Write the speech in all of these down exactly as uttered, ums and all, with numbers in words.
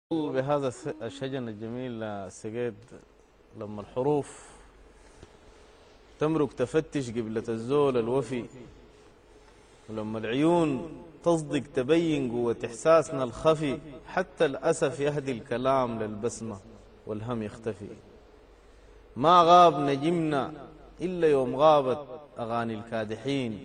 بهذا الشجن الجميل سجيد لما الحروف تمرق تفتش قبلة الزول الوفي، ولما العيون تصدق تبين قوة إحساسنا الخفي، حتى الأسف يهدي الكلام للبسمة والهم يختفي. ما غاب نجمنا إلا يوم غابت أغاني الكادحين،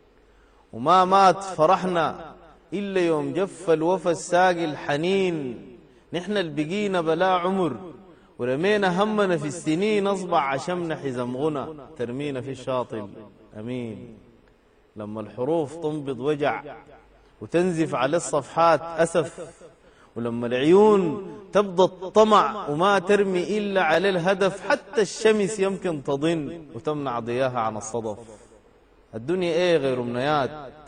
وما مات فرحنا إلا يوم جف الوفا الساقي الحنين. نحن البقينا بلا عمر ورمينا همنا في السنين، أصبع عشمنا حزم غنى ترمينا في الشاطئ أمين. لما الحروف تنبض وجع وتنزف على الصفحات أسف، ولما العيون تبضى الطمع وما ترمي إلا على الهدف، حتى الشمس يمكن تضن وتمنع ضياها عن الصدف. الدنيا إيه غير منايات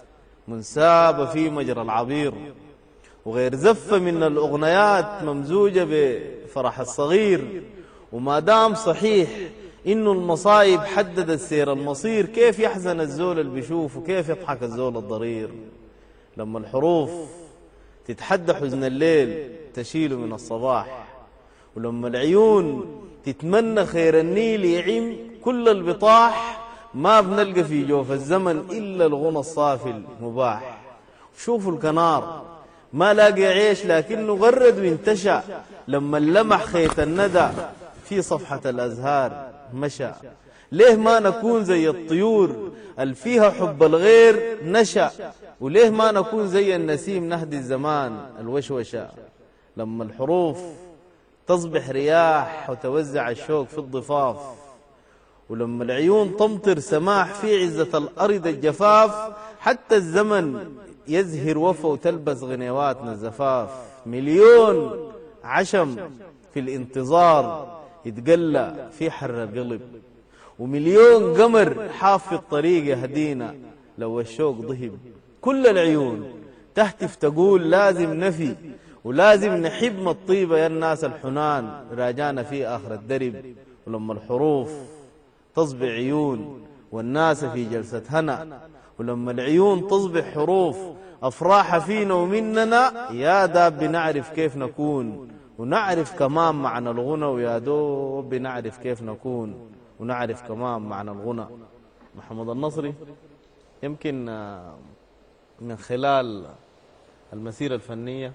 منسابة في مجرى العبير، وغير زفة من الأغنيات ممزوجة بفرح الصغير. وما دام صحيح إنه المصايب حددت سير المصير، كيف يحزن الزول اللي بيشوف وكيف يضحك الزول الضرير. لما الحروف تتحدى حزن الليل تشيله من الصباح، ولما العيون تتمنى خير النيل يعم كل البطاح، ما بنلقى في جوف الزمن إلا الغنى الصافي المباح. شوفوا الكنار ما لاقي عيش لكنه غرد وانتشى، لما اللمح خيط الندى في صفحة الأزهار مشى. ليه ما نكون زي الطيور الفيها حب الغير نشأ، وليه ما نكون زي النسيم نهدي الزمان الوشوشة. لما الحروف تصبح رياح وتوزع الشوق في الضفاف، ولما العيون تمطر سماح في عزة الأرض الجفاف، حتى الزمن يزهر وفا وتلبس غنيواتنا الزفاف. مليون عشم في الانتظار يتقلى في حر القلب، ومليون قمر حاف في الطريق يهدينا لو الشوق ضهب. كل العيون تهتف تقول لازم نفي ولازم نحب ما الطيبة يا الناس الحنان راجانا في آخر الدرب. ولما الحروف تصبح عيون والناس في جلسة هنا، ولما العيون تصبح حروف أفراح فينا ومننا، يا داب بنعرف كيف نكون ونعرف كمان معنى الغنى، ويا دوب بنعرف كيف نكون ونعرف كمان معنى الغنى. محمد النصري يمكن من خلال المسيرة الفنية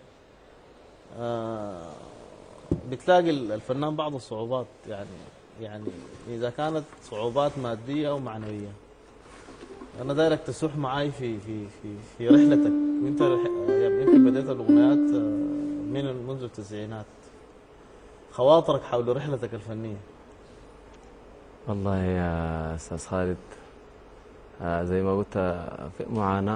بتلاقي الفنان بعض الصعوبات، يعني يعني إذا كانت صعوبات مادية أو معنوية. أنا دايرك تسوح معاي في في في في رحلتك، وأنت يعني يمكن بديت الأغنيات من منذ التسعينات. خواطرك حول رحلتك الفنية. والله يا أستاذ خالد، زي ما قلت في معاناة